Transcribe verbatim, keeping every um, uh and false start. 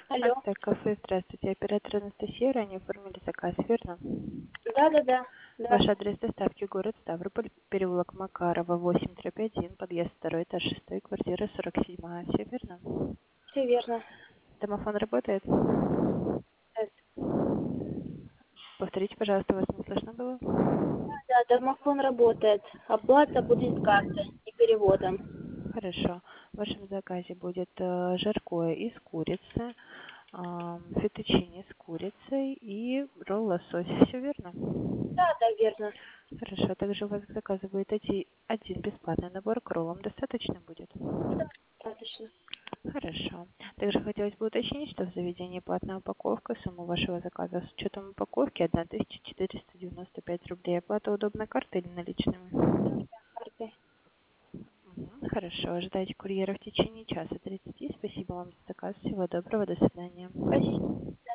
Алло. Артек кафе, здравствуйте. Оператор Анастасия, ранее оформили заказ, верно? Да, да, да. Да. Ваш адрес доставки город Ставрополь, переулок Макарова, восемь один, подъезд второй, этаж шестой, квартира сорок семь. Все верно? Все верно. Домофон работает? Э, Повторите, пожалуйста, вас не слышно было? Да, домофон работает. Оплата будет картой и переводом. Хорошо. В вашем заказе будет э, жаркое из курицы, э, фетучини с курицей и ролл лосось. Все верно? Да, да, верно. Хорошо. Также у вас к заказу будет идти один бесплатный набор к роллам. Достаточно будет? Достаточно. Хорошо. Также хотелось бы уточнить, что в заведении платная упаковка, сумма вашего заказа с учетом упаковки тысяча четыреста девяносто пять рублей. Оплата удобной картой или наличными? Картой. Мгм. Хорошо. Ожидайте курьера в течение часа тридцати. Спасибо вам за заказ. Всего доброго. До свидания. Спасибо.